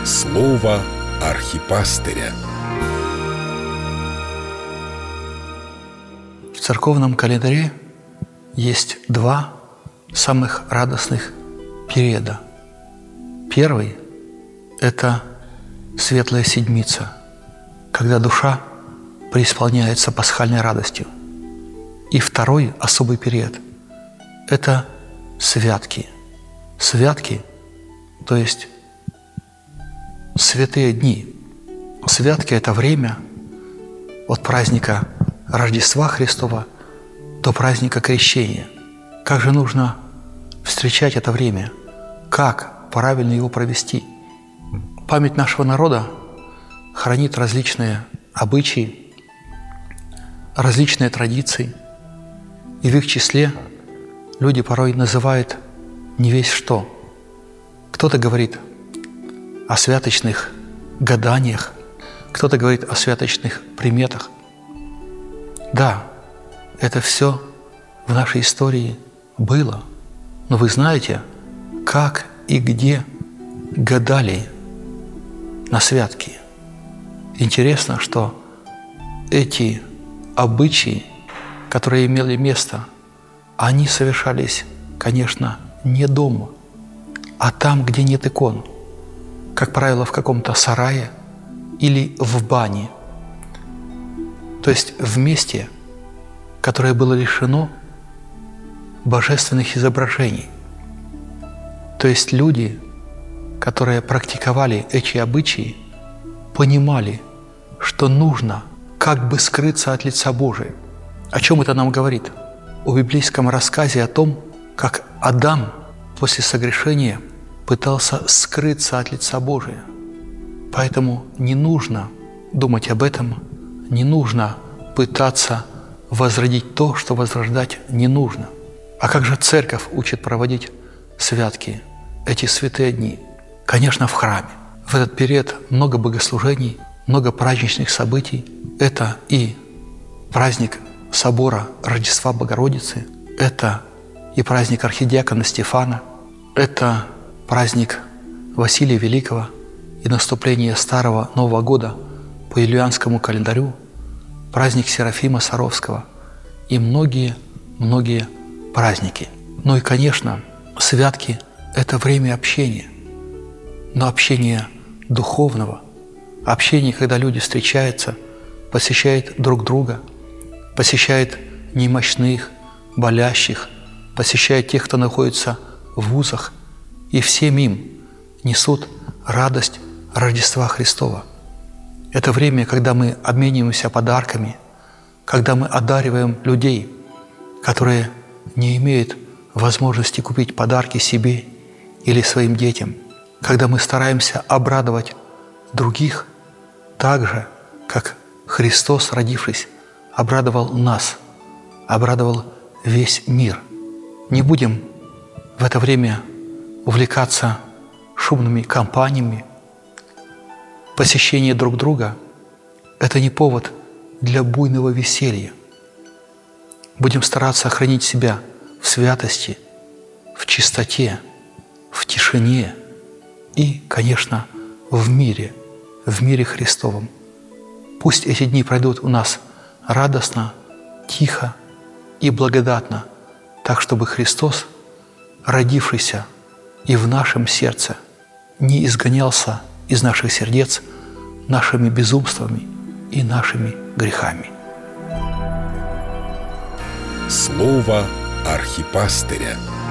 Слово архипастыря. В церковном календаре есть два самых радостных периода. Первый – это Светлая Седмица, когда душа преисполняется пасхальной радостью. И второй особый период – это святки. Святки, то есть святые дни. Святки – это время от праздника Рождества Христова до праздника Крещения. Как же нужно встречать это время? Как правильно его провести? Память нашего народа хранит различные обычаи, различные традиции, и в их числе люди порой называют не весь что. Кто-то говорит о святочных гаданиях, кто-то говорит о святочных приметах. Да, это все в нашей истории было. Но вы знаете, как и где гадали на святки. Интересно, что эти обычаи, которые имели место, они совершались, конечно, не дома, а там, где нет икон. Как правило, в каком-то сарае или в бане. То есть в месте, которое было лишено божественных изображений. То есть люди, которые практиковали эти обычаи, понимали, что нужно как бы скрыться от лица Божия. О чем это нам говорит? О библейском рассказе о том, как Адам после согрешения пытался скрыться от лица Божия. Поэтому не нужно думать об этом, не нужно пытаться возродить то, что возрождать не нужно. А как же церковь учит проводить святки, эти святые дни? Конечно, в храме. В этот период много богослужений, много праздничных событий. Это и праздник собора Рождества Богородицы, это и праздник архидиакона Стефана, это праздник Василия Великого и наступление Старого Нового года по юлианскому календарю, праздник Серафима Саровского и многие праздники. Ну и, конечно, святки – это время общения, но общения духовного, общения, когда люди встречаются, посещают друг друга, посещают немощных, болящих, посещают тех, кто находится в вузах, и всем им несут радость Рождества Христова. Это время, когда мы обмениваемся подарками, когда мы одариваем людей, которые не имеют возможности купить подарки себе или своим детям, когда мы стараемся обрадовать других так же, как Христос, родившись, обрадовал нас, обрадовал весь мир. Не будем в это время увлекаться шумными компаниями. Посещение друг друга – это не повод для буйного веселья. Будем стараться охранить себя в святости, в чистоте, в тишине и, конечно, в мире Христовом. Пусть эти дни пройдут у нас радостно, тихо и благодатно, так, чтобы Христос, родившийся и в нашем сердце, не изгонялся из наших сердец нашими безумствами и нашими грехами. Слово архипастыря.